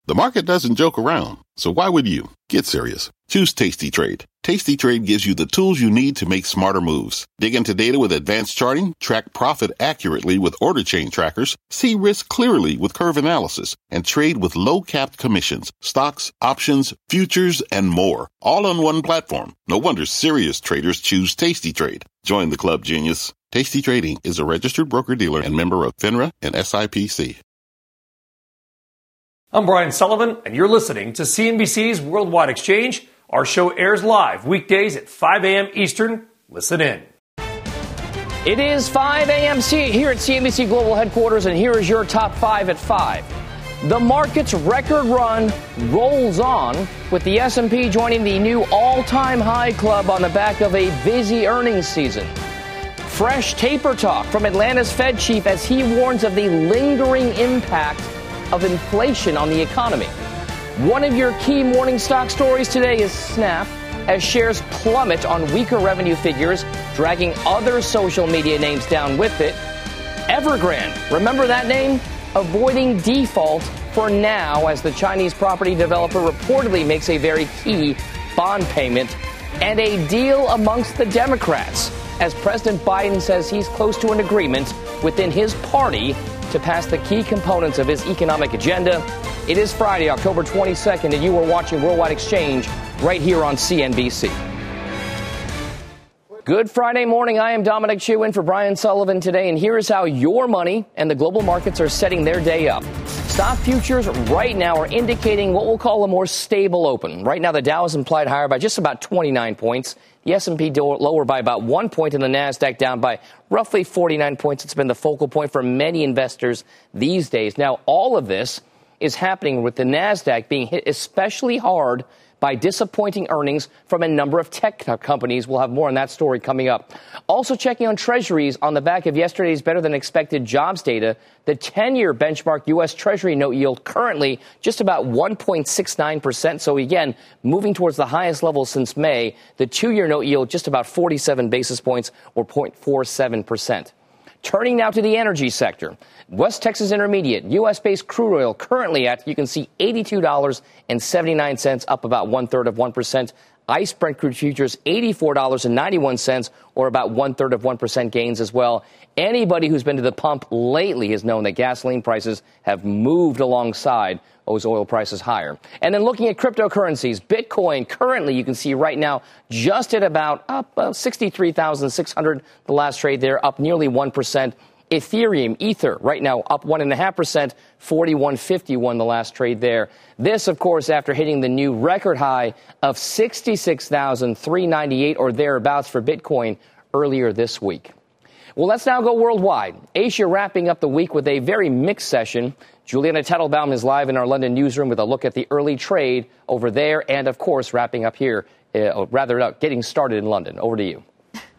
The market doesn't joke around, so why would you? Get serious. Choose Tasty Trade. Tasty Trade gives you the tools you need to make smarter moves. Dig into data with advanced charting, track profit accurately with order chain trackers, see risk clearly with curve analysis, and trade with low-capped commissions, stocks, options, futures, and more. All on one platform. No wonder serious traders choose Tasty Trade. Join the club, genius. Tasty Trading is a registered broker-dealer and member of FINRA and SIPC. I'm Brian Sullivan, and you're listening to CNBC's Worldwide Exchange. Our show airs live weekdays at 5 a.m. Eastern. Listen in. It is 5 a.m. here at CNBC Global Headquarters, and here is your top 5 at 5. The market's record run rolls on, with the S&P joining the new all-time high club on the back of a busy earnings season. Fresh taper talk from Atlanta's Fed chief as he warns of the lingering impact of inflation on the economy. One of your key morning stock stories today is Snap, as shares plummet on weaker revenue figures, dragging other social media names down with it. Evergrande, remember that name? Avoiding default for now, as the Chinese property developer reportedly makes a very key bond payment. And a deal amongst the Democrats, as President Biden says he's close to an agreement within his party to pass the key components of his economic agenda. It is Friday, October 22nd, and you are watching Worldwide Exchange right here on CNBC. Good Friday morning. I am Dominic Chu in for Brian Sullivan today, and here is how your money and the global markets are setting their day up. Stock futures right now are indicating what we'll call a more stable open. Right now, the Dow is implied higher by just about 29 points. The S&P lower by about 1 point, and the NASDAQ down by roughly 49 points. It's been the focal point for many investors these days. Now, all of this is happening with the NASDAQ being hit especially hard by disappointing earnings from a number of tech companies. We'll have more on that story coming up. Also checking on treasuries on the back of yesterday's better-than-expected jobs data. The 10-year benchmark U.S. Treasury note yield currently just about 1.69%. So, again, moving towards the highest level since May. The 2-year note yield just about 47 basis points or 0.47%. Turning now to the energy sector. West Texas Intermediate, U.S.-based crude oil currently at, you can see, $82.79, up about 1/3 of 1%. ICE Brent crude futures, $84.91, or about 1/3 of 1% gains as well. Anybody who's been to the pump lately has known that gasoline prices have moved alongside those oil prices higher. And then looking at cryptocurrencies, Bitcoin currently, you can see right now, just at about up 63,600, the last trade there, up nearly 1%. Ethereum, Ether, right now up 1.5%, 41.51 the last trade there. This, of course, after hitting the new record high of 66,398 or thereabouts for Bitcoin earlier this week. Well, let's now go worldwide. Asia wrapping up the week with a very mixed session. Juliana Tettelbaum is live in our London newsroom with a look at the early trade over there and, of course, wrapping up here, getting started in London. Over to you.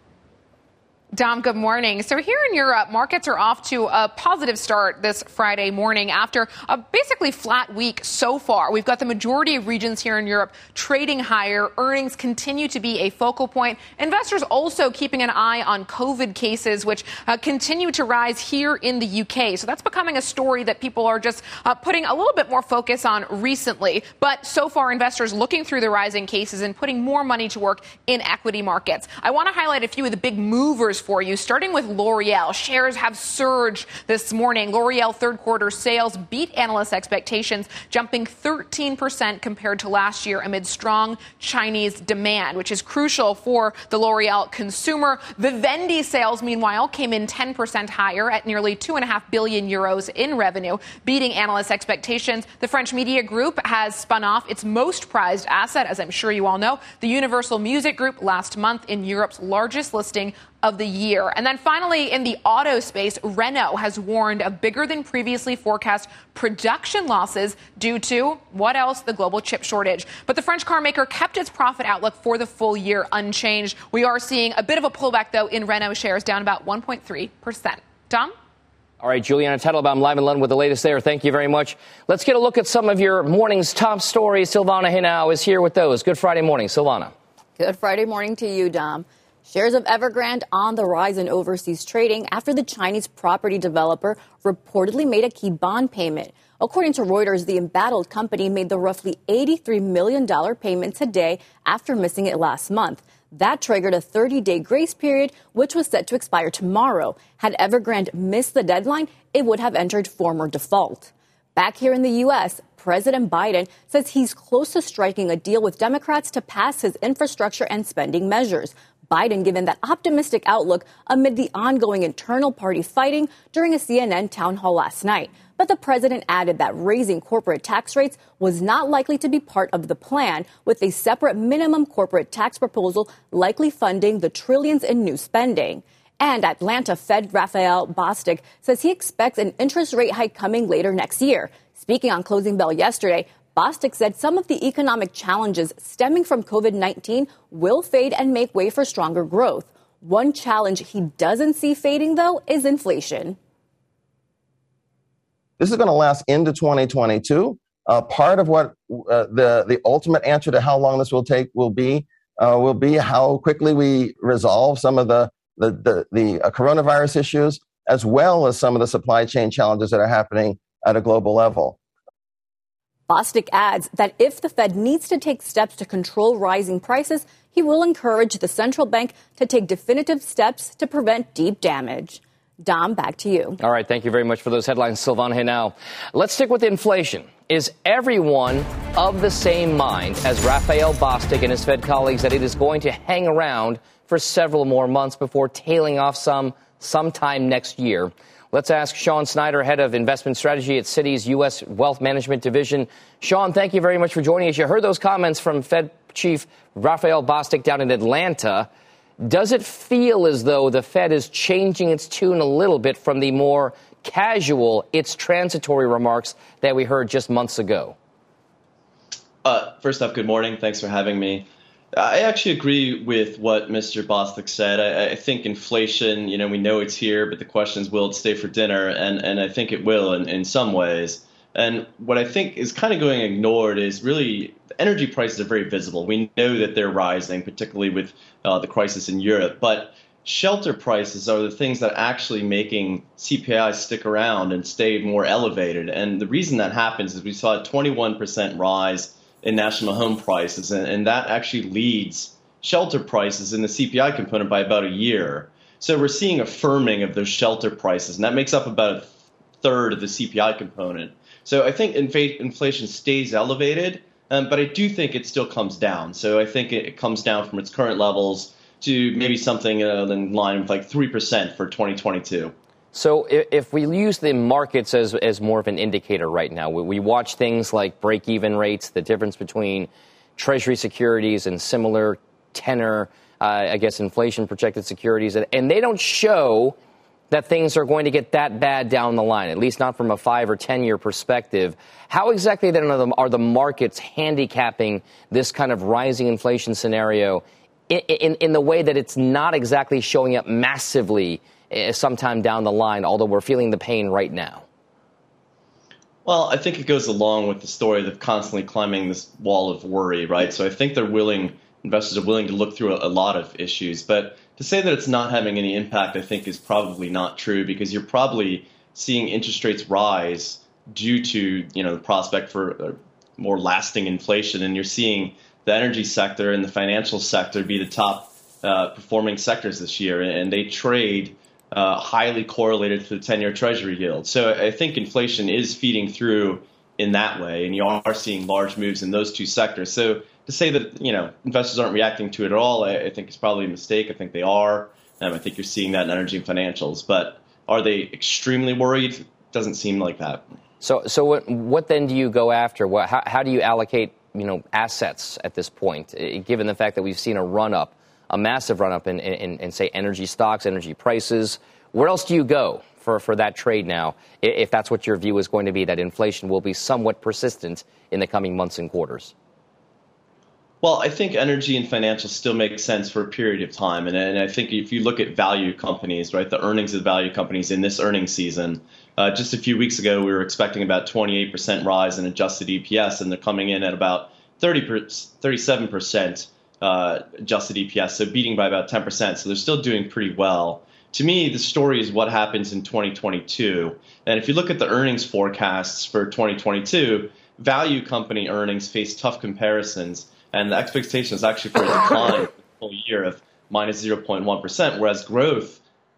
Dom, good morning. So here in Europe, markets are off to a positive start this Friday morning after a basically flat week so far. We've got the majority of regions here in Europe trading higher. Earnings continue to be a focal point. Investors also keeping an eye on COVID cases, which continue to rise here in the UK. So that's becoming a story that people are just putting a little bit more focus on recently. But so far, investors looking through the rising cases and putting more money to work in equity markets. I want to highlight a few of the big movers for you, starting with L'Oreal. Shares have surged this morning. L'Oreal third quarter sales beat analyst expectations, jumping 13% compared to last year amid strong Chinese demand, which is crucial for the L'Oreal consumer. Vivendi sales, meanwhile, came in 10% higher at nearly 2.5 billion euros in revenue, beating analyst expectations. The French media group has spun off its most prized asset, as I'm sure you all know, the Universal Music Group, last month in Europe's largest listing of the year. And then finally, in the auto space, Renault has warned of bigger than previously forecast production losses due to, what else, the global chip shortage. But the French car maker kept its profit outlook for the full year unchanged. We are seeing a bit of a pullback, though, in Renault shares, down about 1.3%. Tom? All right, Juliana Tettelbaum live in London with the latest there. Thank you very much. Let's get a look at some of your morning's top stories. Silvana Henao is here with those. Good Friday morning, Silvana. Good Friday morning to you, Dom. Shares of Evergrande on the rise in overseas trading after the Chinese property developer reportedly made a key bond payment. According to Reuters, the embattled company made the roughly $83 million payment today after missing it last month. That triggered a 30-day grace period, which was set to expire tomorrow. Had Evergrande missed the deadline, it would have entered former default. Back here in the U.S., President Biden says he's close to striking a deal with Democrats to pass his infrastructure and spending measures. Biden given that optimistic outlook amid the ongoing internal party fighting during a CNN town hall last night. But the president added that raising corporate tax rates was not likely to be part of the plan, with a separate minimum corporate tax proposal likely funding the trillions in new spending. And Atlanta Fed Raphael Bostic says he expects an interest rate hike coming later next year. Speaking on Closing Bell yesterday, Bostic said some of the economic challenges stemming from COVID-19 will fade and make way for stronger growth. One challenge he doesn't see fading, though, is inflation. This is going to last into 2022. Part of what the ultimate answer to how long this will take will be how quickly we resolve some of the coronavirus issues, as well as some of the supply chain challenges that are happening at a global level. Bostic adds that if the Fed needs to take steps to control rising prices, he will encourage the central bank to take definitive steps to prevent deep damage. Dom, back to you. All right. Thank you very much for those headlines, Silvana. Now, let's stick with inflation. Is everyone of the same mind as Raphael Bostic and his Fed colleagues that it is going to hang around for several more months before tailing off sometime next year? Let's ask Sean Snyder, head of investment strategy at Citi's U.S. Wealth Management Division. Sean, thank you very much for joining us. You heard those comments from Fed Chief Raphael Bostic down in Atlanta. Does it feel as though the Fed is changing its tune a little bit from the more casual, it's transitory remarks that we heard just months ago? First off, good morning. Thanks for having me. I actually agree with what Mr. Bostic said. I think inflation, we know it's here, but the question is, will it stay for dinner? And I think it will in some ways. And what I think is kind of going ignored is really the energy prices are very visible. We know that they're rising, particularly with the crisis in Europe. But shelter prices are the things that are actually making CPI stick around and stay more elevated. And the reason that happens is we saw a 21% rise in national home prices, and that actually leads shelter prices in the CPI component by about a year. So we're seeing a firming of those shelter prices, and that makes up about a third of the CPI component. So I think inflation stays elevated, but I do think it still comes down. So I think it comes down from its current levels to maybe something in line with like 3% for 2022. So if we use the markets as more of an indicator right now, we watch things like break-even rates, the difference between Treasury securities and similar tenor, inflation-projected securities, and they don't show that things are going to get that bad down the line, at least not from a 5 or 10-year perspective. How exactly then are the markets handicapping this kind of rising inflation scenario in the way that it's not exactly showing up massively sometime down the line, although we're feeling the pain right now? Well, I think it goes along with the story of constantly climbing this wall of worry, right? So I think investors are willing to look through a lot of issues. But to say that it's not having any impact, I think, is probably not true, because you're probably seeing interest rates rise due to, the prospect for more lasting inflation. And you're seeing the energy sector and the financial sector be the top performing sectors this year, and they trade highly correlated to the 10-year Treasury yield. So I think inflation is feeding through in that way, and you are seeing large moves in those two sectors. So to say that, investors aren't reacting to it at all, I think is probably a mistake. I think they are. I think you're seeing that in energy and financials. But are they extremely worried? Doesn't seem like that. So what then do you go after? How do you allocate, assets at this point, given the fact that we've seen a massive run-up in, say, energy stocks, energy prices? Where else do you go for that trade now, if that's what your view is going to be, that inflation will be somewhat persistent in the coming months and quarters? Well, I think energy and financials still make sense for a period of time. And I think if you look at value companies, right, the earnings of the value companies in this earnings season, just a few weeks ago, we were expecting about 28% rise in adjusted EPS, and they're coming in at about 37% adjusted EPS, so beating by about 10%. So they're still doing pretty well. To me, the story is what happens in 2022. And if you look at the earnings forecasts for 2022, value company earnings face tough comparisons. And the expectation is actually for a decline for the full year of minus 0.1%, whereas growth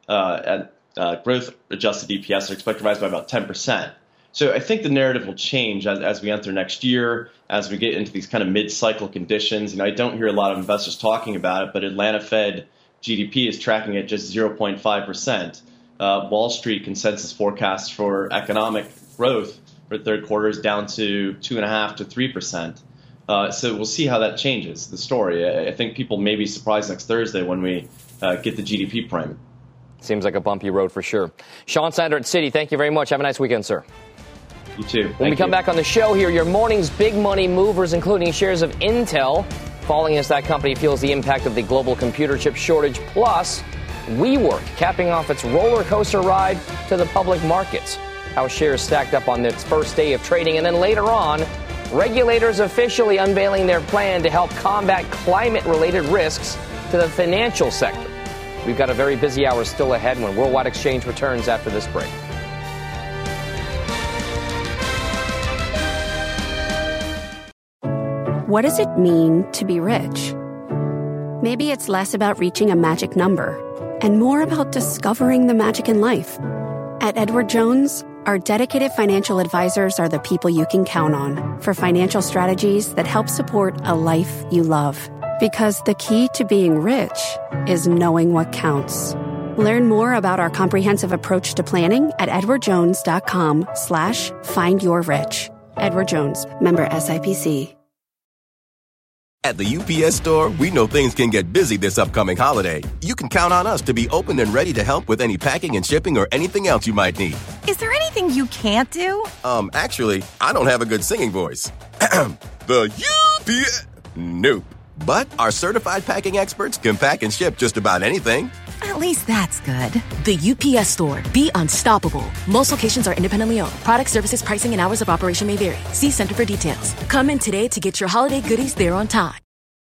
adjusted EPS are expected to rise by about 10%. So I think the narrative will change as we enter next year, as we get into these kind of mid-cycle conditions. I don't hear a lot of investors talking about it, but Atlanta Fed GDP is tracking at just 0.5%. Wall Street consensus forecasts for economic growth for third quarter is down to 2.5% to 3%. So we'll see how that changes the story. I think people may be surprised next Thursday when we get the GDP print. Seems like a bumpy road for sure. Sean Sander at Citi, thank you very much. Have a nice weekend, sir. You too. When we come back on the show here, your morning's big money movers, including shares of Intel, falling as that company feels the impact of the global computer chip shortage, plus WeWork capping off its roller coaster ride to the public markets. How shares stacked up on its first day of trading. And then later on, regulators officially unveiling their plan to help combat climate-related risks to the financial sector. We've got a very busy hour still ahead when Worldwide Exchange returns after this break. What does it mean to be rich? Maybe it's less about reaching a magic number and more about discovering the magic in life. At Edward Jones, our dedicated financial advisors are the people you can count on for financial strategies that help support a life you love. Because the key to being rich is knowing what counts. Learn more about our comprehensive approach to planning at edwardjones.com/findyourrich. Edward Jones, member SIPC. At the UPS Store, we know things can get busy this upcoming holiday. You can count on us to be open and ready to help with any packing and shipping or anything else you might need. Is there anything you can't do? Actually, I don't have a good singing voice. The UPS... Nope. But our certified packing experts can pack and ship just about anything. At least that's good. The UPS Store. Be unstoppable. Most locations are independently owned. Product, services, pricing, and hours of operation may vary. See Center for details. Come in today to get your holiday goodies there on time.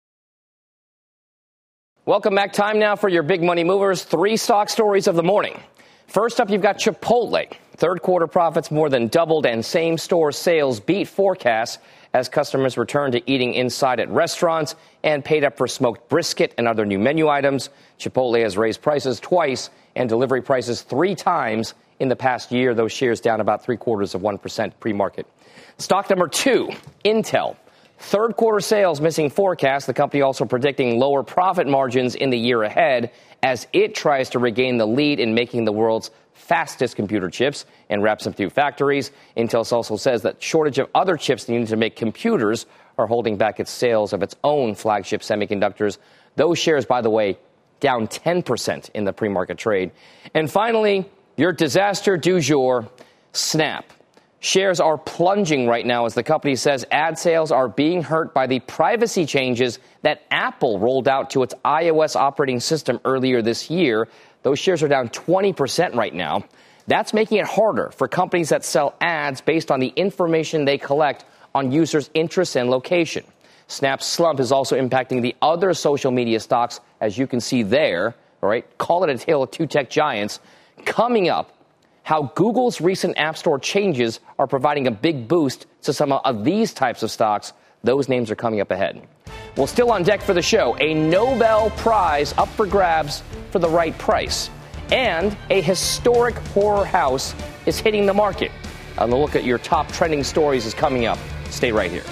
Welcome back. Time now for your big money movers. 3 stock stories of the morning. First up, you've got Chipotle. Third quarter profits more than doubled and same-store sales beat forecasts as customers returned to eating inside at restaurants and paid up for smoked brisket and other new menu items. Chipotle has raised prices twice and delivery prices 3 times in the past year. Those shares down about 0.75% pre-market. Stock number 2, Intel. Third quarter sales missing forecast. The company also predicting lower profit margins in the year ahead as it tries to regain the lead in making the world's fastest computer chips and wraps up 2 factories. Intel also says that shortage of other chips needed to make computers are holding back its sales of its own flagship semiconductors. Those shares, by the way, down 10% in the pre-market trade. And finally, your disaster du jour, Snap. Shares are plunging right now as the company says ad sales are being hurt by the privacy changes that Apple rolled out to its iOS operating system earlier this year. Those shares are down 20% right now. That's making it harder for companies that sell ads based on the information they collect on users' interests and location. Snap's slump is also impacting the other social media stocks, as you can see there. All right, call it a tale of 2 tech giants. Coming up, how Google's recent App Store changes are providing a big boost to some of these types of stocks. Those names are coming up ahead. Well, still on deck for the show, a Nobel Prize up for grabs for the right price. And a historic horror house is hitting the market. A look at your top trending stories is coming up. Stay right here.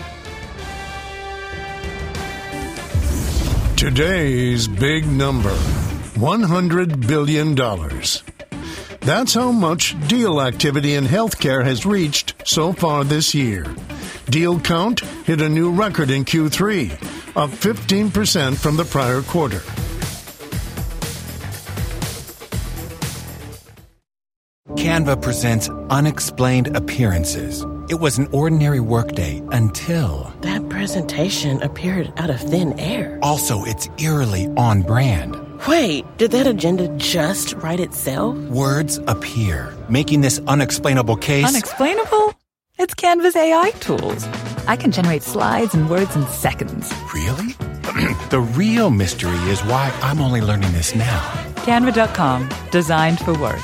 Today's big number, $100 billion. That's how much deal activity in healthcare has reached so far this year. Deal count hit a new record in Q3, up 15% from the prior quarter. Canva presents Unexplained Appearances. It was an ordinary workday until... that presentation appeared out of thin air. Also, it's eerily on brand. Wait, did that agenda just write itself? Words appear, making this unexplainable case... Unexplainable? It's Canva's AI tools. I can generate slides and words in seconds. Really? The real mystery is why I'm only learning this now. Canva.com, designed for work.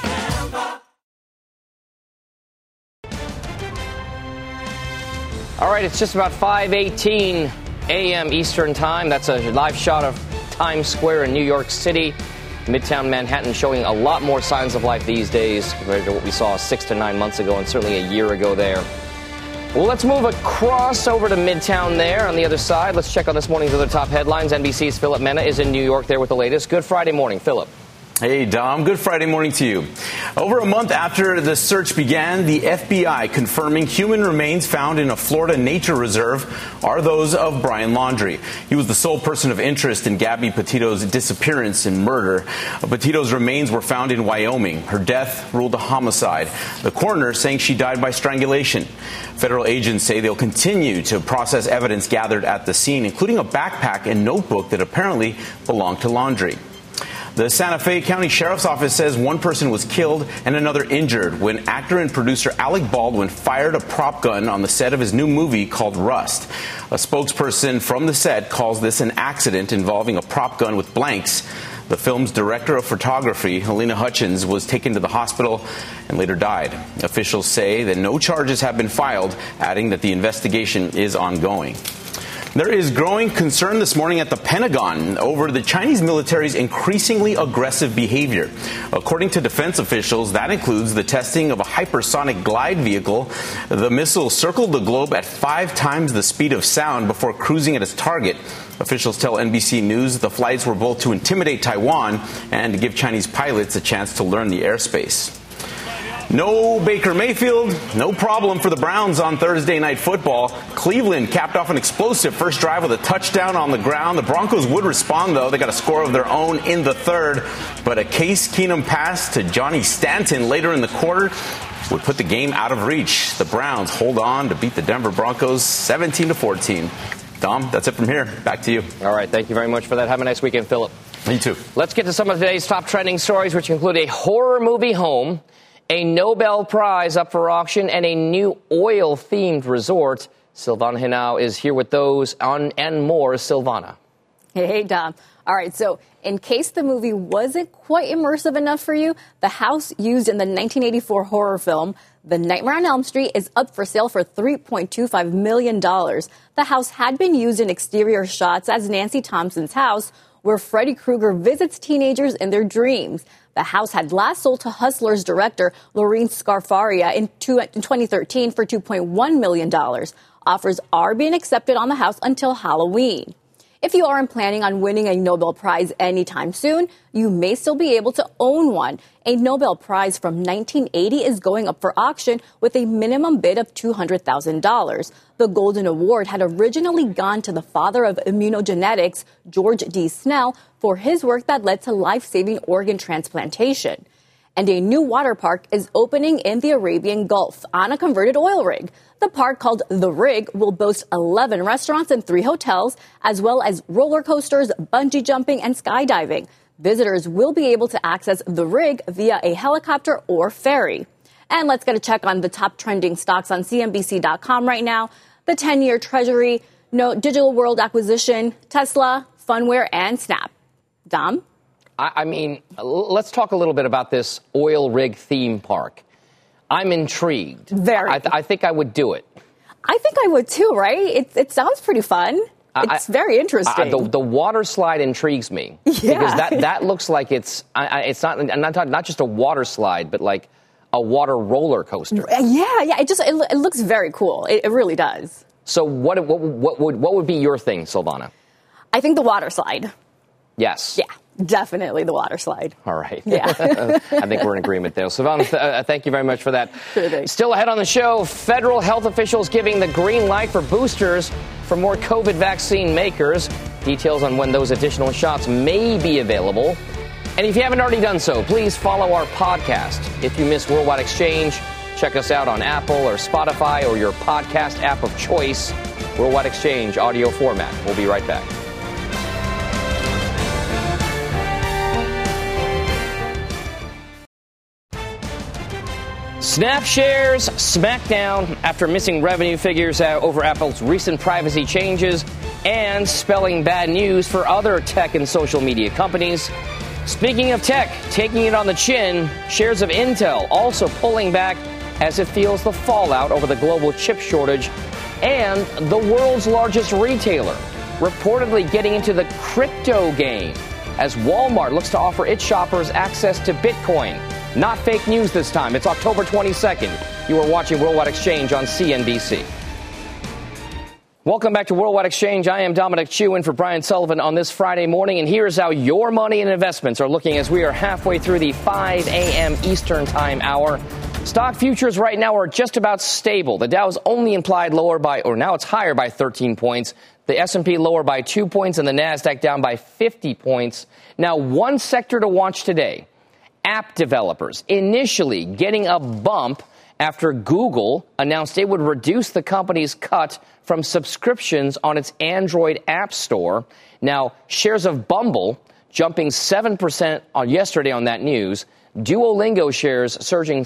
All right, it's just about 5:18 a.m. Eastern Time. That's a live shot of Times Square in New York City. Midtown Manhattan showing a lot more signs of life these days compared to what we saw 6 to 9 months ago and certainly a year ago there. Well, let's move across over to Midtown there on the other side. Let's check on this morning's other top headlines. NBC's Philip Mena is in New York there with the latest. Good Friday morning, Philip. Hey, Dom. Good Friday morning to you. Over a month after the search began, the FBI confirming human remains found in a Florida nature reserve are those of Brian Laundrie. He was the sole person of interest in Gabby Petito's disappearance and murder. Petito's remains were found in Wyoming. Her death ruled a homicide. The coroner saying she died by strangulation. Federal agents say they'll continue to process evidence gathered at the scene, including a backpack and notebook that apparently belonged to Laundrie. The Santa Fe County Sheriff's Office says one person was killed and another injured when actor and producer Alec Baldwin fired a prop gun on the set of his new movie called Rust. A spokesperson from the set calls this an accident involving a prop gun with blanks. The film's director of photography, Helena Hutchins, was taken to the hospital and later died. Officials say that no charges have been filed, adding that the investigation is ongoing. There is growing concern this morning at the Pentagon over the Chinese military's increasingly aggressive behavior. According to defense officials, that includes the testing of a hypersonic glide vehicle. The missile circled the globe at 5 times the speed of sound before cruising at its target. Officials tell NBC News the flights were both to intimidate Taiwan and to give Chinese pilots a chance to learn the airspace. No Baker Mayfield, no problem for the Browns on Thursday Night Football. Cleveland capped off an explosive first drive with a touchdown on the ground. The Broncos would respond, though. They got a score of their own in the third. But a Case Keenum pass to Johnny Stanton later in the quarter would put the game out of reach. The Browns hold on to beat the Denver Broncos 17-14. Dom, that's it from here. Back to you. All right. Thank you very much for that. Have a nice weekend, Philip. You too. Let's get to some of today's top trending stories, which include a horror movie home, a Nobel Prize up for auction, and a new oil-themed resort. Silvana Henao is here with those and more. Silvana. Hey, Dom. All right, so in case the movie wasn't quite immersive enough for you, the house used in the 1984 horror film The Nightmare on Elm Street is up for sale for $3.25 million. The house had been used in exterior shots as Nancy Thompson's house, where Freddy Krueger visits teenagers in their dreams. The house had last sold to Hustlers director Lorene Scarfaria in 2013 for $2.1 million. Offers are being accepted on the house until Halloween. If you aren't planning on winning a Nobel Prize anytime soon, you may still be able to own one. A Nobel Prize from 1980 is going up for auction with a minimum bid of $200,000. The Golden Award had originally gone to the father of immunogenetics, George D. Snell, for his work that led to life-saving organ transplantation. And a new water park is opening in the Arabian Gulf on a converted oil rig. The park, called The Rig, will boast 11 restaurants and 3 hotels, as well as roller coasters, bungee jumping, and skydiving. Visitors will be able to access The Rig via a helicopter or ferry. And let's get a check on the top trending stocks on CNBC.com right now. The 10-year Treasury, Digital World Acquisition, Tesla, Funware, and Snap. Dom? I mean, let's talk a little bit about this oil rig theme park. I'm intrigued. Very. I think I would do it. I think I would too, right? It sounds pretty fun. It's very interesting. The water slide intrigues me. Yeah. Because that looks like it's not just a water slide, but like a water roller coaster. Yeah. It looks very cool. It really does. So what would be your thing, Silvana? I think the water slide. Yes. Yeah. Definitely the water slide. All right. Yeah. I think we're in agreement there. Silvana, thank you very much for that. Sure thing. Still ahead on the show, federal health officials giving the green light for boosters for more COVID vaccine makers. Details on when those additional shots may be available. And if you haven't already done so, please follow our podcast. If you miss Worldwide Exchange, check us out on Apple or Spotify or your podcast app of choice. Worldwide Exchange audio format. We'll be right back. Snap shares smacked down after missing revenue figures over Apple's recent privacy changes and spelling bad news for other tech and social media companies. Speaking of tech, taking it on the chin, shares of Intel also pulling back as it feels the fallout over the global chip shortage, and the world's largest retailer reportedly getting into the crypto game as Walmart looks to offer its shoppers access to Bitcoin. Not fake news this time. It's October 22nd. You are watching Worldwide Exchange on CNBC. Welcome back to Worldwide Exchange. I am Dominic Chu in for Brian Sullivan on this Friday morning, and here's how your money and investments are looking as we are halfway through the 5 a.m. Eastern Time hour. Stock futures right now are just about stable. The Dow's only implied lower by, or now it's higher by 13 points. The S&P lower by 2 points and the Nasdaq down by 50 points. Now, one sector to watch today. App developers initially getting a bump after Google announced it would reduce the company's cut from subscriptions on its Android app store. Now, shares of Bumble jumping 7% on yesterday on that news. Duolingo shares surging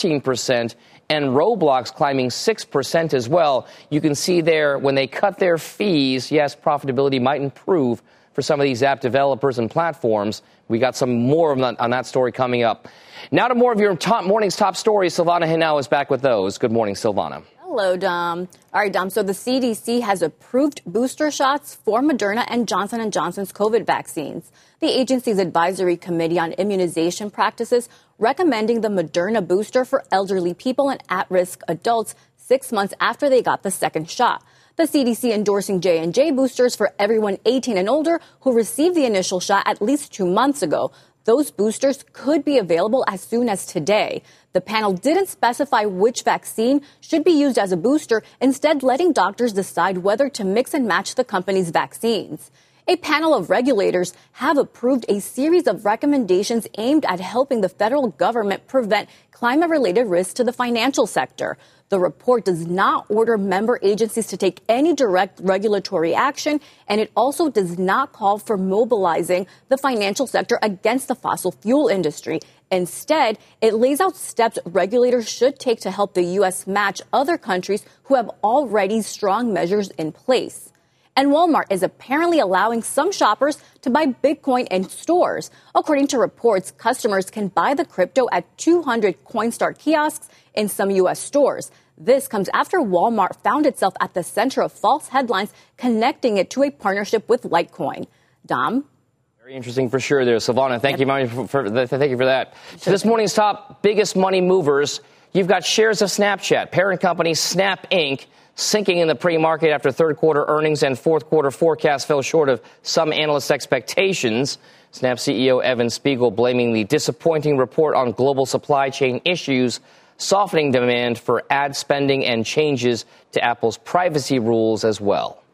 13% and Roblox climbing 6% as well. You can see there when they cut their fees, yes, profitability might improve for some of these app developers and platforms. We got some more on that story coming up. Now to more of your morning's top stories. Silvana Henao is back with those. Good morning, Silvana. Hello, Dom. All right, Dom. So the CDC has approved booster shots for Moderna and Johnson & Johnson's COVID vaccines. The agency's advisory committee on immunization practices recommending the Moderna booster for elderly people and at-risk adults 6 months after they got the second shot. The CDC endorsing J&J boosters for everyone 18 and older who received the initial shot at least 2 months ago. Those boosters could be available as soon as today. The panel didn't specify which vaccine should be used as a booster, instead letting doctors decide whether to mix and match the company's vaccines. A panel of regulators have approved a series of recommendations aimed at helping the federal government prevent climate-related risks to the financial sector. The report does not order member agencies to take any direct regulatory action, and it also does not call for mobilizing the financial sector against the fossil fuel industry. Instead, it lays out steps regulators should take to help the U.S. match other countries who have already strong measures in place. And Walmart is apparently allowing some shoppers to buy Bitcoin in stores. According to reports, customers can buy the crypto at 200 Coinstar kiosks in some U.S. stores. This comes after Walmart found itself at the center of false headlines connecting it to a partnership with Litecoin. Dom? Very interesting for sure there, Silvana. Thank you for that. So this morning's top biggest money movers, you've got shares of Snapchat, parent company Snap Inc., sinking in the pre-market after third quarter earnings and fourth quarter forecasts fell short of some analysts' expectations. Snap CEO Evan Spiegel blaming the disappointing report on global supply chain issues, softening demand for ad spending and changes to Apple's privacy rules as well.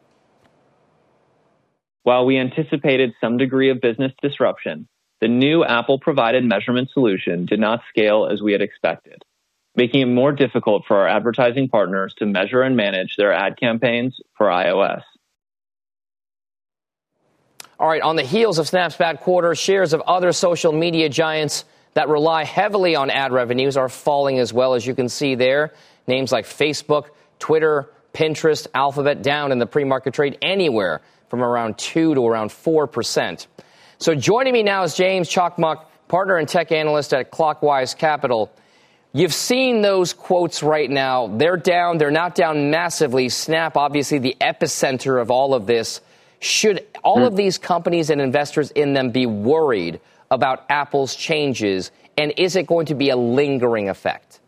While we anticipated some degree of business disruption, the new Apple-provided measurement solution did not scale as we had expected, making it more difficult for our advertising partners to measure and manage their ad campaigns for iOS. All right, on the heels of Snap's bad quarter, shares of other social media giants that rely heavily on ad revenues are falling as well, as you can see there. Names like Facebook, Twitter, Pinterest, Alphabet down in the pre-market trade anywhere from around 2 to around 4%. So joining me now is James Chakmak, partner and tech analyst at Clockwise Capital. You've seen those quotes right now. They're down. They're not down massively. Snap, obviously the epicenter of all of this. Should all of these companies and investors in them be worried about Apple's changes? And is it going to be a lingering effect?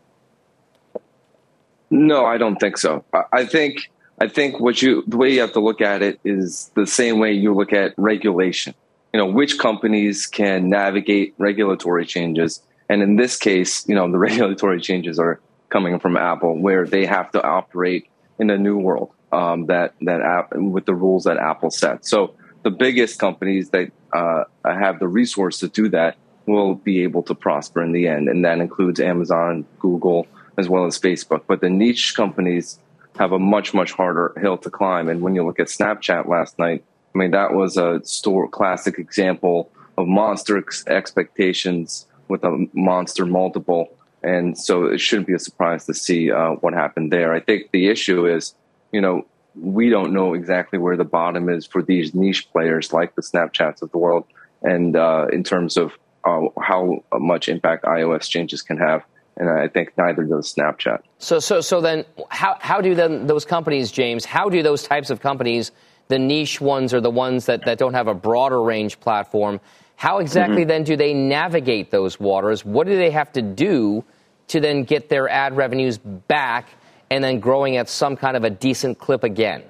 No, I don't think so. I think the way you have to look at it is the same way you look at regulation. You know, which companies can navigate regulatory changes. And in this case, you know, the regulatory changes are coming from Apple, where they have to operate in a new world with the rules that Apple set. So the biggest companies that have the resource to do that will be able to prosper in the end. And that includes Amazon, Google, as well as Facebook. But the niche companies have a much, much harder hill to climb. And when you look at Snapchat last night, I mean, that was a classic example of monster expectations with a monster multiple. And so it shouldn't be a surprise to see what happened there. I think the issue is, we don't know exactly where the bottom is for these niche players like the Snapchats of the world, and in terms of how much impact iOS changes can have. And I think neither does Snapchat. So then how do then those companies, James, how do those types of companies, the niche ones or the ones that don't have a broader range platform, how exactly then do they navigate those waters? What do they have to do to then get their ad revenues back and then growing at some kind of a decent clip again?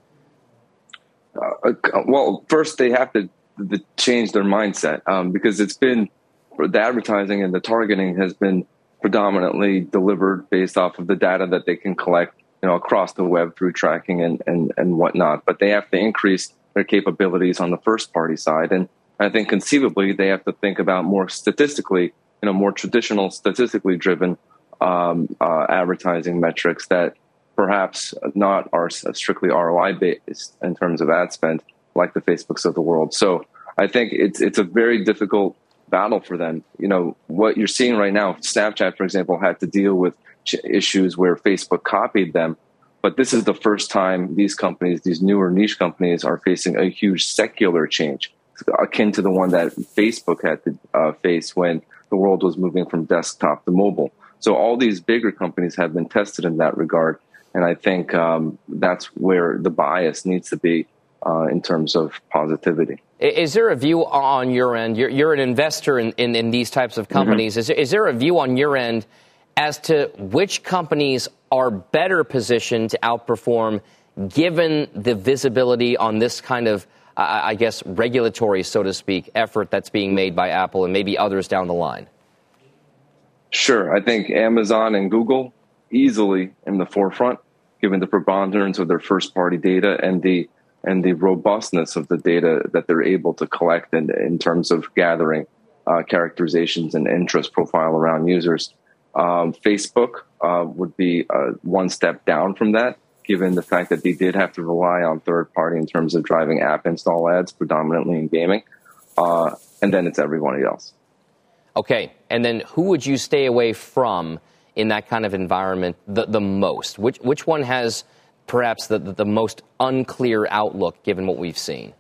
Well, first they have to change their mindset because it's been, the advertising and the targeting has been predominantly delivered based off of the data that they can collect, across the web through tracking and whatnot. But they have to increase their capabilities on the first party side. And I think conceivably they have to think about more statistically, more traditional, statistically driven advertising metrics that perhaps not are strictly ROI based in terms of ad spend, like the Facebooks of the world. So I think it's a very difficult battle for them. What you're seeing right now, Snapchat, for example, had to deal with issues where Facebook copied them. But this is the first time these companies, these newer niche companies, are facing a huge secular change, akin to the one that Facebook had to face when the world was moving from desktop to mobile. So all these bigger companies have been tested in that regard. And I think that's where the bias needs to be in terms of positivity. Is there a view on your end? You're an investor in these types of companies. Is there a view on your end as to which companies are better positioned to outperform given the visibility on this kind of, I guess, regulatory, so to speak, effort that's being made by Apple and maybe others down the line? Sure. I think Amazon and Google easily in the forefront, given the preponderance of their first-party data and the robustness of the data that they're able to collect in terms of gathering characterizations and interest profile around users. Facebook would be one step down from that, given the fact that they did have to rely on third-party in terms of driving app install ads, predominantly in gaming. And then it's everybody else. Okay. And then who would you stay away from in that kind of environment the most? Which one has perhaps the most unclear outlook given what we've seen?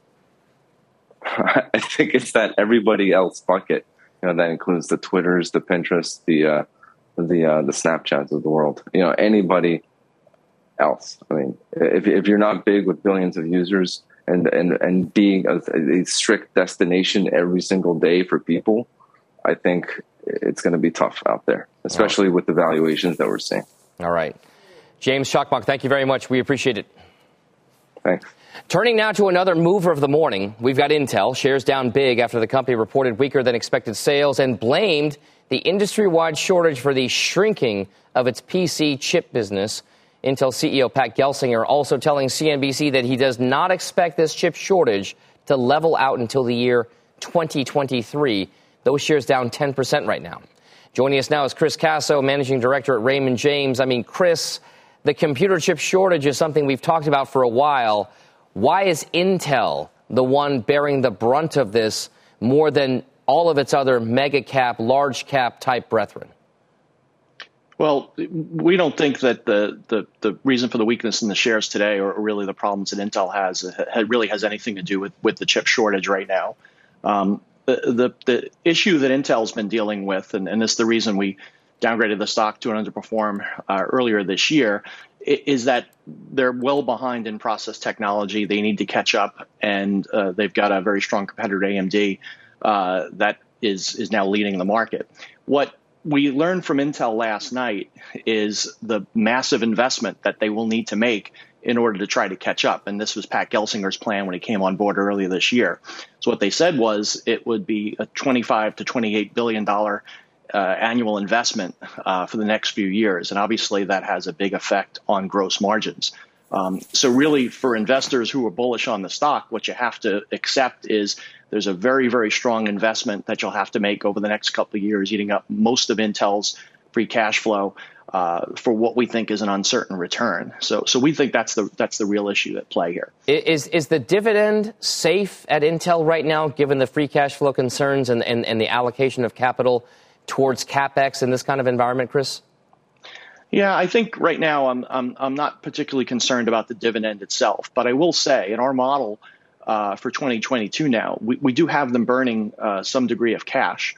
I think it's that everybody else bucket. That includes the Twitters, the Pinterest, the Snapchats of the world. Anybody else. I mean, if you're not big with billions of users and being a strict destination every single day for people, I think it's going to be tough out there, especially with the valuations that we're seeing. All right. James Chakmak, thank you very much. We appreciate it. Thanks. Turning now to another mover of the morning, we've got Intel. Shares down big after the company reported weaker than expected sales and blamed the industry-wide shortage for the shrinking of its PC chip business. Intel CEO Pat Gelsinger also telling CNBC that he does not expect this chip shortage to level out until the year 2023. Those shares down 10% right now. Joining us now is Chris Casso, managing director at Raymond James. I mean, Chris, the computer chip shortage is something we've talked about for a while. Why is Intel the one bearing the brunt of this more than all of its other mega cap, large cap type brethren? Well, we don't think that the reason for the weakness in the shares today, or really the problems that Intel has, really has anything to do with the chip shortage right now. The issue that Intel's been dealing with, and this is the reason we downgraded the stock to an underperform earlier this year, is that they're well behind in process technology. They need to catch up, and they've got a very strong competitor, AMD, that is now leading the market. What we learned from Intel last night is the massive investment that they will need to make in order to try to catch up. And this was Pat Gelsinger's plan when he came on board earlier this year. So what they said was it would be a $25 to $28 billion annual investment for the next few years. And obviously that has a big effect on gross margins. So really for investors who are bullish on the stock, what you have to accept is there's a very, very strong investment that you'll have to make over the next couple of years, eating up most of Intel's free cash flow for what we think is an uncertain return. So we think that's the real issue at play here. Is the dividend safe at Intel right now, given the free cash flow concerns and the allocation of capital towards CapEx in this kind of environment, Chris? Yeah, I think right now I'm not particularly concerned about the dividend itself, but I will say in our model for 2022 now, we do have them burning some degree of cash.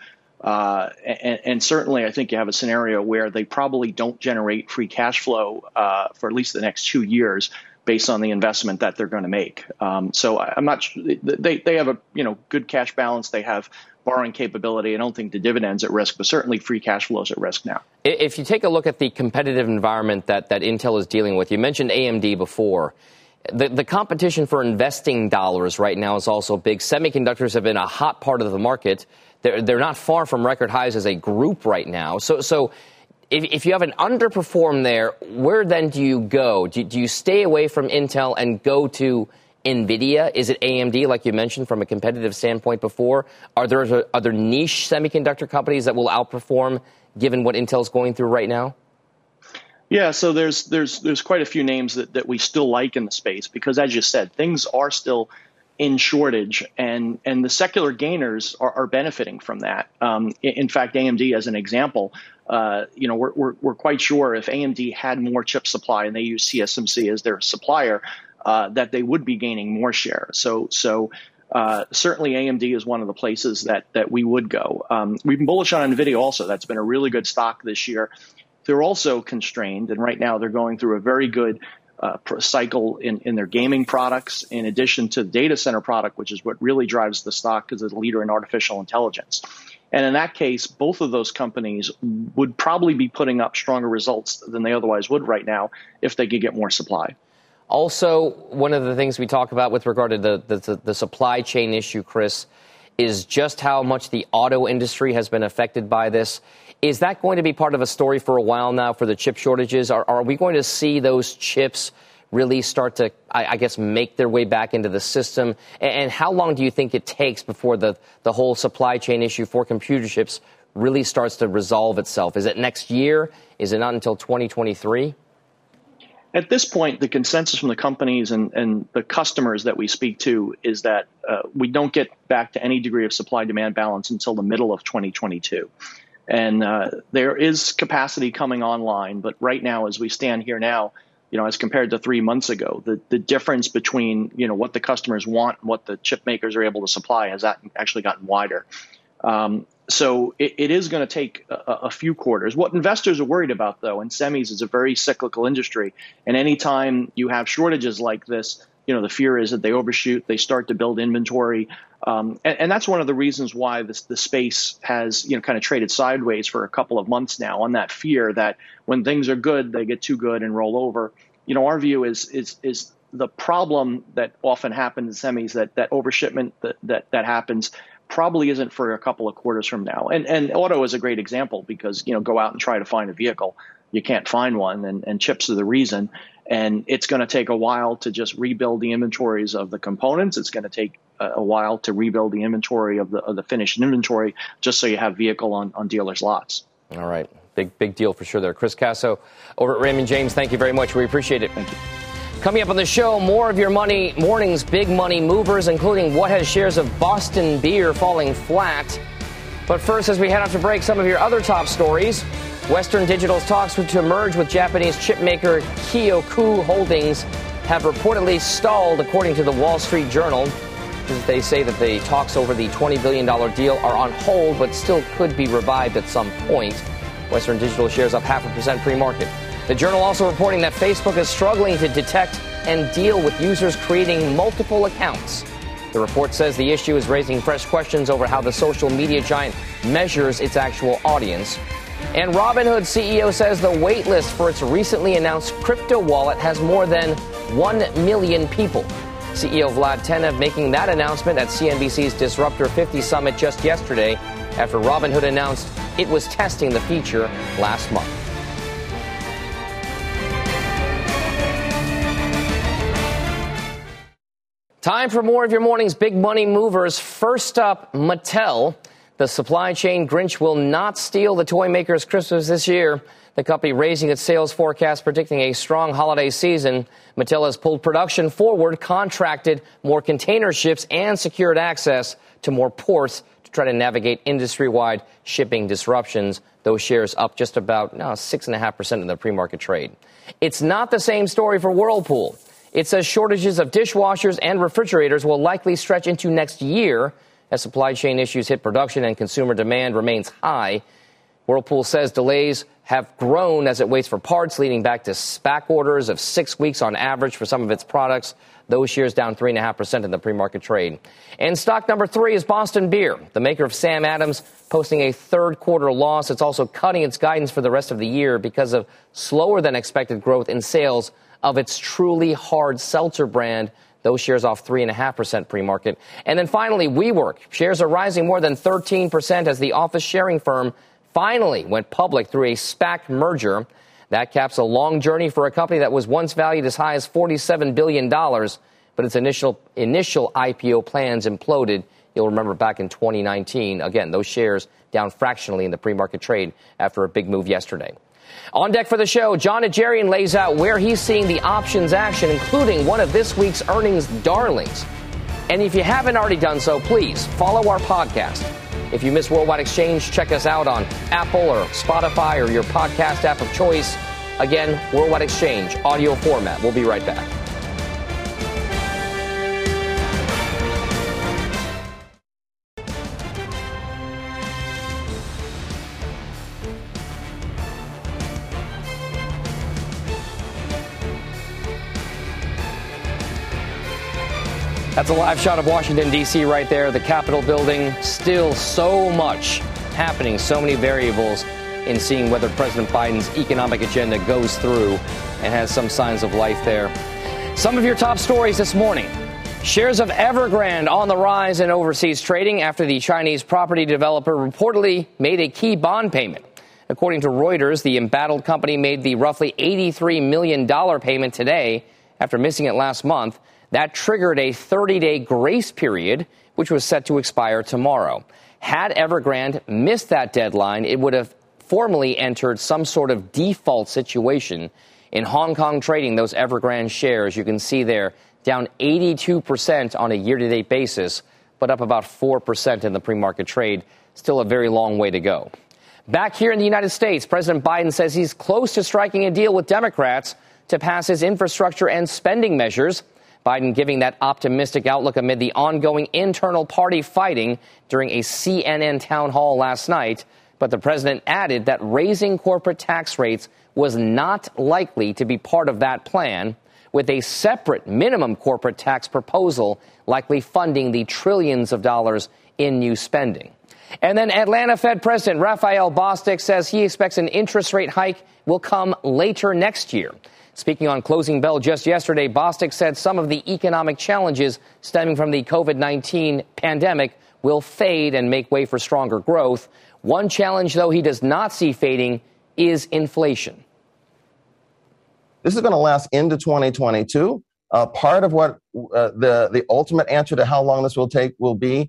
And certainly I think you have a scenario where they probably don't generate free cash flow for at least the next 2 years based on the investment that they're going to make. So I'm not they have a good cash balance. They have borrowing capability. I don't think the dividend's at risk, but certainly free cash flow is at risk now. If you take a look at the competitive environment that Intel is dealing with, you mentioned AMD before. The competition for investing dollars right now is also big. Semiconductors have been a hot part of the market. They're not far from record highs as a group right now. So if you have an underperform there, where then do you go? Do you stay away from Intel and go to NVIDIA? Is it AMD, like you mentioned, from a competitive standpoint before? Are there other niche semiconductor companies that will outperform given what Intel's going through right now? Yeah, so there's quite a few names that we still like in the space because, as you said, things are still in shortage, and the secular gainers are benefiting from that. In fact, AMD, as an example, we're quite sure if AMD had more chip supply and they use TSMC as their supplier, that they would be gaining more share. So certainly AMD is one of the places that we would go. We've been bullish on NVIDIA also. That's been a really good stock this year. They're also constrained, and right now they're going through a very good cycle in their gaming products, in addition to the data center product, which is what really drives the stock as a leader in artificial intelligence. And in that case, both of those companies would probably be putting up stronger results than they otherwise would right now if they could get more supply. Also, one of the things we talk about with regard to the supply chain issue, Chris, is just how much the auto industry has been affected by this. Is that going to be part of a story for a while now for the chip shortages? Are we going to see those chips really start to, I guess, make their way back into the system? And how long do you think it takes before the whole supply chain issue for computer chips really starts to resolve itself? Is it next year? Is it not until 2023? At this point, the consensus from the companies and the customers that we speak to is that we don't get back to any degree of supply-demand balance until the middle of 2022. And there is capacity coming online, but right now, as we stand here now, as compared to 3 months ago, the difference between, what the customers want and what the chip makers are able to supply has actually gotten wider. So it is going to take a few quarters. What investors are worried about, though, in semis is a very cyclical industry. And anytime you have shortages like this, the fear is that they overshoot, they start to build inventory. And that's one of the reasons why the space has, kind of traded sideways for a couple of months now on that fear that when things are good, they get too good and roll over. Our view is the problem that often happens in semis, that overshipment that happens probably isn't for a couple of quarters from now. And auto is a great example because, go out and try to find a vehicle. You can't find one, and chips are the reason. And it's going to take a while to just rebuild the inventories of the components. It's going to take a while to rebuild the inventory of the finished inventory, just so you have vehicle on dealers' lots. All right. Big deal for sure there. Chris Caso over at Raymond James, thank you very much. We appreciate it. Thank you. Coming up on the show, more of your morning's big money movers, including what has shares of Boston Beer falling flat. But first, as we head out to break, some of your other top stories. Western Digital's talks to merge with Japanese chipmaker Kyoku Holdings have reportedly stalled, according to the Wall Street Journal. They say that the talks over the $20 billion deal are on hold, but still could be revived at some point. Western Digital shares up 0.5% pre-market. The Journal also reporting that Facebook is struggling to detect and deal with users creating multiple accounts. The report says the issue is raising fresh questions over how the social media giant measures its actual audience. And Robinhood CEO says the wait list for its recently announced crypto wallet has more than 1 million people. CEO Vlad Tenev making that announcement at CNBC's Disruptor 50 Summit just yesterday after Robinhood announced it was testing the feature last month. Time for more of your morning's big money movers. First up, Mattel. The supply chain Grinch will not steal the toy maker's Christmas this year. The company raising its sales forecast, predicting a strong holiday season. Mattel has pulled production forward, contracted more container ships, and secured access to more ports to try to navigate industry-wide shipping disruptions. Those shares up just about 6.5% in the pre-market trade. It's not the same story for Whirlpool. It says shortages of dishwashers and refrigerators will likely stretch into next year as supply chain issues hit production and consumer demand remains high. Whirlpool says delays have grown as it waits for parts, leading back to back orders of 6 weeks on average for some of its products. Those shares down 3.5% in the pre-market trade. And stock number 3 is Boston Beer, the maker of Sam Adams, posting a third quarter loss. It's also cutting its guidance for the rest of the year because of slower than expected growth in sales of its Truly Hard Seltzer brand. Those shares off 3.5% pre-market. And then finally, WeWork. Shares are rising more than 13% as the office sharing firm finally went public through a SPAC merger. That caps a long journey for a company that was once valued as high as $47 billion, but its initial IPO plans imploded. You'll remember back in 2019. Again, those shares down fractionally in the pre-market trade after a big move yesterday. On deck for the show, John Najarian lays out where he's seeing the options action, including one of this week's earnings darlings. And if you haven't already done so, please follow our podcast. If you miss Worldwide Exchange, check us out on Apple or Spotify or your podcast app of choice. Again, Worldwide Exchange, audio format. We'll be right back. That's a live shot of Washington, D.C. right there, the Capitol building. Still so much happening, so many variables in seeing whether President Biden's economic agenda goes through and has some signs of life there. Some of your top stories this morning. Shares of Evergrande on the rise in overseas trading after the Chinese property developer reportedly made a key bond payment. According to Reuters, the embattled company made the roughly $83 million payment today after missing it last month. That triggered a 30-day grace period, which was set to expire tomorrow. Had Evergrande missed that deadline, it would have formally entered some sort of default situation. In Hong Kong trading, those Evergrande shares, you can see there, down 82% on a year-to-date basis, but up about 4% in the pre-market trade. Still a very long way to go. Back here in the United States, President Biden says he's close to striking a deal with Democrats to pass his infrastructure and spending measures. Biden giving that optimistic outlook amid the ongoing internal party fighting during a CNN town hall last night. But the president added that raising corporate tax rates was not likely to be part of that plan, with a separate minimum corporate tax proposal likely funding the trillions of dollars in new spending. And then Atlanta Fed President Raphael Bostic says he expects an interest rate hike will come later next year. Speaking on Closing Bell just yesterday, Bostic said some of the economic challenges stemming from the COVID-19 pandemic will fade and make way for stronger growth. One challenge, though, he does not see fading is inflation. This is going to last into 2022. Part of what the ultimate answer to how long this will take will be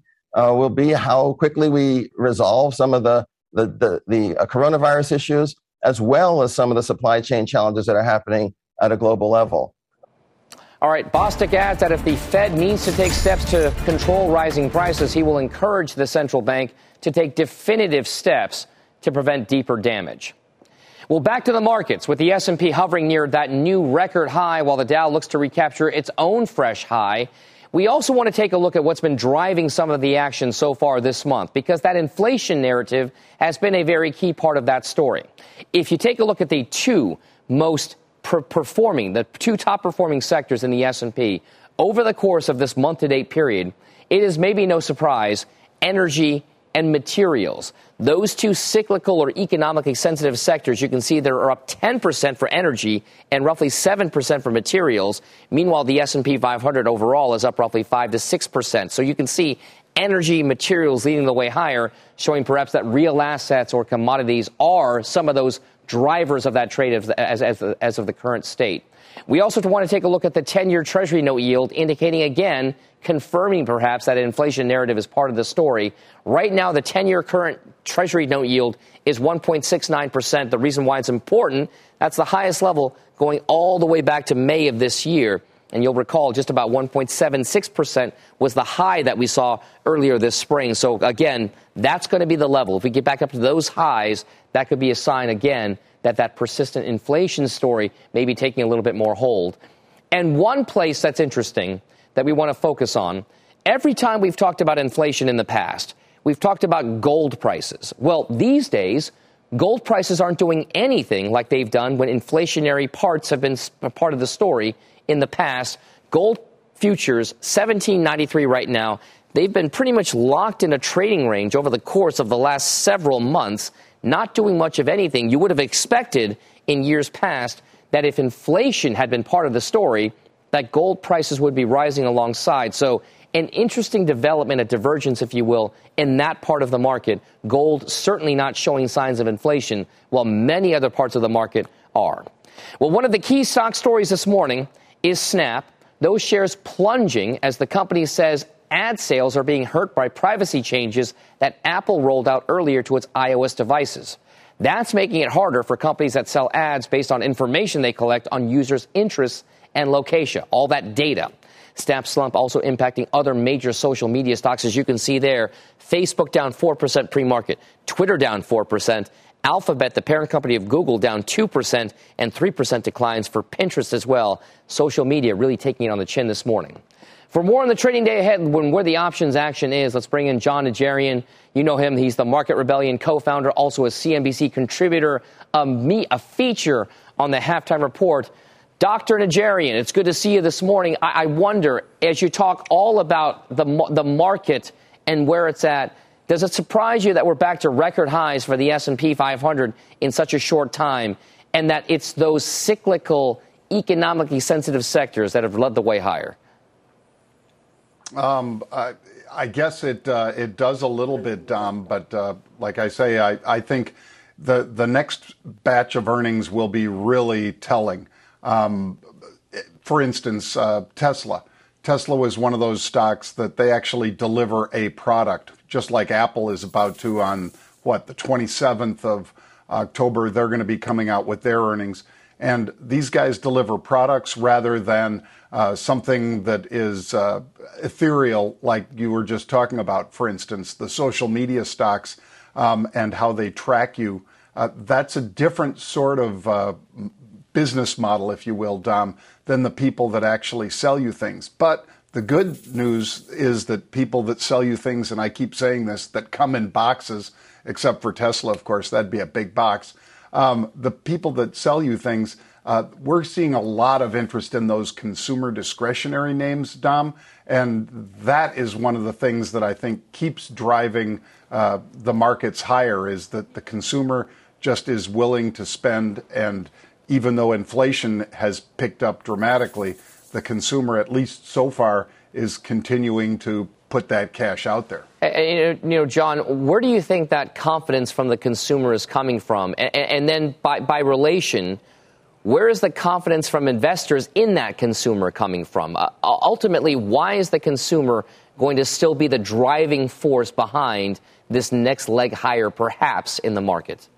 how quickly we resolve some of the coronavirus issues, as well as some of the supply chain challenges that are happening at a global level. All right. Bostic adds that if the Fed needs to take steps to control rising prices, he will encourage the central bank to take definitive steps to prevent deeper damage. Well, back to the markets, with the S&P hovering near that new record high while the Dow looks to recapture its own fresh high. We also want to take a look at what's been driving some of the action so far this month, because that inflation narrative has been a very key part of that story. If you take a look at the two most the two top performing sectors in the S&P over the course of this month-to-date period, it is maybe no surprise, energy and materials. Those two cyclical or economically sensitive sectors, you can see they are up 10% for energy and roughly 7% for materials. Meanwhile, the S&P 500 overall is up roughly 5 to 6%. So you can see energy, materials leading the way higher, showing perhaps that real assets or commodities are some of those drivers of that trade as of the current state. We also want to take a look at the 10-year Treasury note yield, indicating again, confirming perhaps that inflation narrative is part of the story. Right now, the 10-year current Treasury note yield is 1.69%. The reason why it's important, that's the highest level going all the way back to May of this year. And you'll recall just about 1.76% was the high that we saw earlier this spring. So, again, that's going to be the level. If we get back up to those highs, that could be a sign, again, that persistent inflation story may be taking a little bit more hold. And one place that's interesting that we want to focus on, every time we've talked about inflation in the past, we've talked about gold prices. Well, these days, gold prices aren't doing anything like they've done when inflationary parts have been a part of the story in the past. Gold futures, $17.93 right now. They've been pretty much locked in a trading range over the course of the last several months, not doing much of anything. You would have expected in years past that if inflation had been part of the story, that gold prices would be rising alongside. So an interesting development, a divergence, if you will, in that part of the market. Gold certainly not showing signs of inflation, while many other parts of the market are. Well, one of the key stock stories this morning is Snap. Those shares plunging as the company says ad sales are being hurt by privacy changes that Apple rolled out earlier to its iOS devices. That's making it harder for companies that sell ads based on information they collect on users' interests and location, all that data. Snap slump also impacting other major social media stocks, as you can see there. Facebook down 4% pre-market, Twitter down 4%, Alphabet, the parent company of Google, down 2%, and 3% declines for Pinterest as well. Social media really taking it on the chin this morning. For more on the trading day ahead, where the options action is, let's bring in Jon Najarian. You know him. He's the Market Rebellion co-founder, also a CNBC contributor, a feature on the Halftime Report. Dr. Najarian, it's good to see you this morning. I wonder, as you talk all about the market and where it's at, does it surprise you that we're back to record highs for the S&P 500 in such a short time, and that it's those cyclical, economically sensitive sectors that have led the way higher? I guess it does a little bit, Dom, but like I say, I think the next batch of earnings will be really telling. For instance, Tesla. Tesla was one of those stocks that they actually deliver a product, just like Apple is about to on, the 27th of October. They're going to be coming out with their earnings. And these guys deliver products rather than something that is ethereal, like you were just talking about, for instance, the social media stocks and how they track you. That's a different sort of business model, if you will, Dom, than the people that actually sell you things. But the good news is that people that sell you things, and I keep saying this, that come in boxes, except for Tesla, of course, that'd be a big box. The people that sell you things, we're seeing a lot of interest in those consumer discretionary names, Dom, and that is one of the things that I think keeps driving the markets higher, is that the consumer just is willing to spend, and even though inflation has picked up dramatically, the consumer, at least so far, is continuing to put that cash out there. John, where do you think that confidence from the consumer is coming from? And then by relation, where is the confidence from investors in that consumer coming from? Ultimately, why is the consumer going to still be the driving force behind this next leg higher, perhaps, in the market?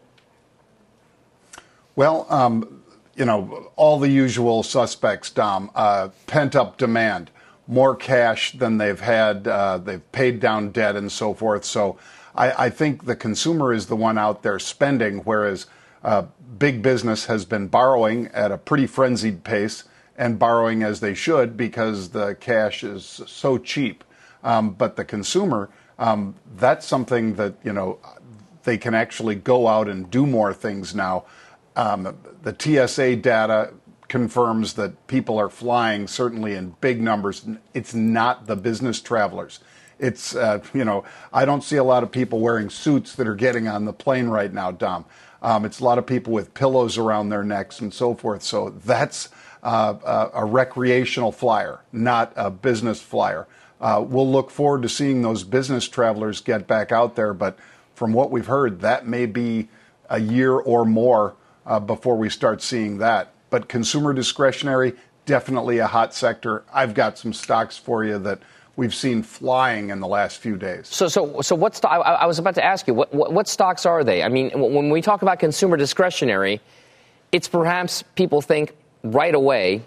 Well, all the usual suspects, Dom. Pent-up demand, more cash than they've had. They've paid down debt and so forth. So I think the consumer is the one out there spending, whereas big business has been borrowing at a pretty frenzied pace and borrowing as they should because the cash is so cheap. But the consumer, that's something that, they can actually go out and do more things now. The TSA data confirms that people are flying, certainly in big numbers. It's not the business travelers. It's, I don't see a lot of people wearing suits that are getting on the plane right now, Dom. It's a lot of people with pillows around their necks and so forth. So that's a recreational flyer, not a business flyer. We'll look forward to seeing those business travelers get back out there. But from what we've heard, that may be a year or more before we start seeing that. But consumer discretionary, definitely a hot sector. I've got some stocks for you that we've seen flying in the last few days. So what I was about to ask you, what stocks are they? I mean, when we talk about consumer discretionary, it's perhaps people think right away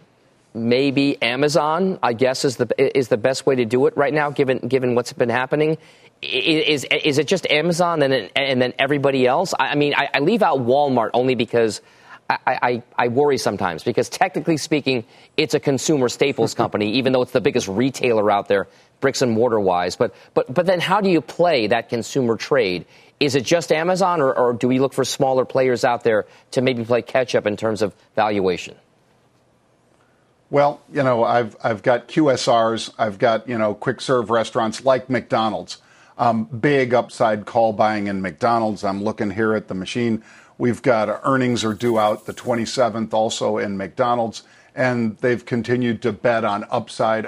maybe Amazon, I guess, is the best way to do it right now, given what's been happening. Is it just Amazon and then everybody else? I mean, I leave out Walmart only because I worry sometimes, because technically speaking, it's a consumer staples company, even though it's the biggest retailer out there, bricks and mortar wise. But then how do you play that consumer trade? Is it just Amazon, or do we look for smaller players out there to maybe play catch up in terms of valuation? Well, I've got QSRs, I've got, quick serve restaurants like McDonald's. Big upside call buying in McDonald's. I'm looking here at the machine. We've got earnings are due out the 27th also in McDonald's, and they've continued to bet on upside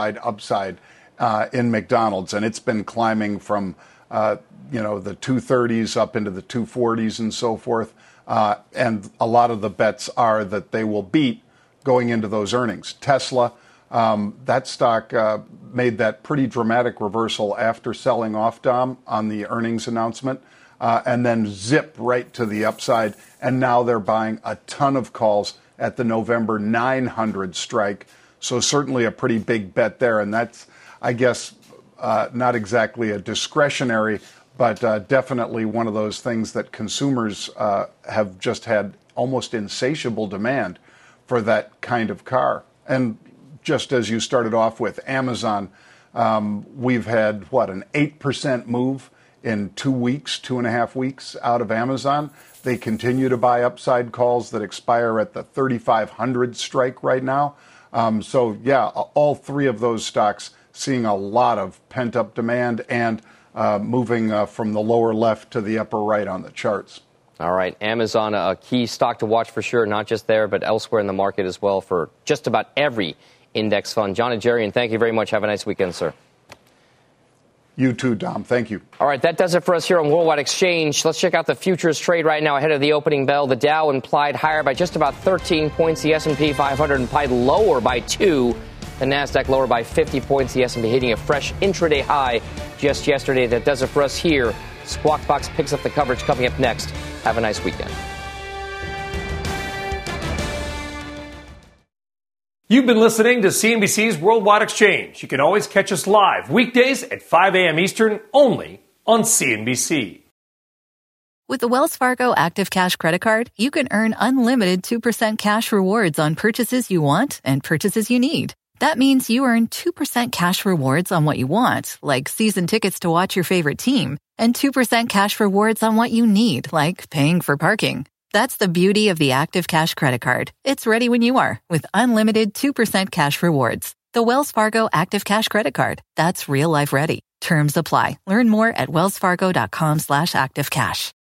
in McDonald's, and it's been climbing from the 230s up into the 240s and so forth. And a lot of the bets are that they will beat going into those earnings. Tesla, that stock made that pretty dramatic reversal after selling off, Dom, on the earnings announcement, and then zip right to the upside. And now they're buying a ton of calls at the November 900 strike. So certainly a pretty big bet there. And that's, I guess, not exactly a discretionary, but definitely one of those things that consumers have just had almost insatiable demand for that kind of car. And just as you started off with Amazon, we've had, an 8% move in 2.5 weeks out of Amazon. They continue to buy upside calls that expire at the 3,500 strike right now. All three of those stocks seeing a lot of pent-up demand and moving from the lower left to the upper right on the charts. All right. Amazon, a key stock to watch for sure, not just there, but elsewhere in the market as well for just about every index fund. John Najarian, thank you very much. Have a nice weekend, sir. You too, Dom. Thank you. All right. That does it for us here on Worldwide Exchange. Let's check out the futures trade right now ahead of the opening bell. The Dow implied higher by just about 13 points. The S&P 500 implied lower by 2. The NASDAQ lower by 50 points. The S&P hitting a fresh intraday high just yesterday. That does it for us here. Squawk Box picks up the coverage coming up next. Have a nice weekend. You've been listening to CNBC's Worldwide Exchange. You can always catch us live weekdays at 5 a.m. Eastern, only on CNBC. With the Wells Fargo Active Cash Credit Card, you can earn unlimited 2% cash rewards on purchases you want and purchases you need. That means you earn 2% cash rewards on what you want, like season tickets to watch your favorite team, and 2% cash rewards on what you need, like paying for parking. That's the beauty of the Active Cash Credit Card. It's ready when you are, with unlimited 2% cash rewards. The Wells Fargo Active Cash Credit Card. That's real life ready. Terms apply. Learn more at wellsfargo.com/activecash.